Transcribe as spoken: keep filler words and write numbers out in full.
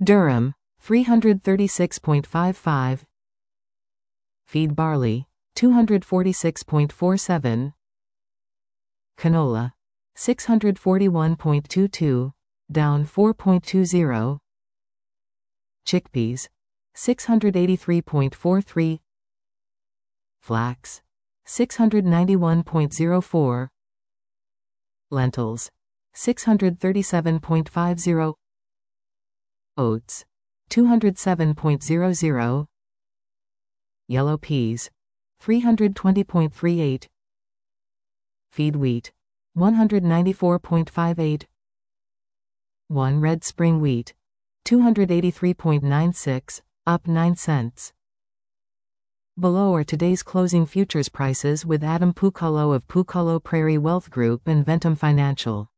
Durum, three hundred thirty-six point five five. Feed barley, two hundred forty-six point four seven. Canola, six hundred forty-one point two two, down four point two zero. Chickpeas, six hundred eighty-three point four three. Flax, six hundred ninety-one point zero four. Lentils, six hundred thirty-seven point five zero. Oats, two hundred seven point zero zero. Yellow peas, three hundred twenty point three eight. Feed wheat, one hundred ninety-four point five eight. one red spring wheat, two hundred eighty-three point nine six, up nine cents. Below are today's closing futures prices with Adam Pucalo of Pucalo Prairie Wealth Group and Ventum Financial.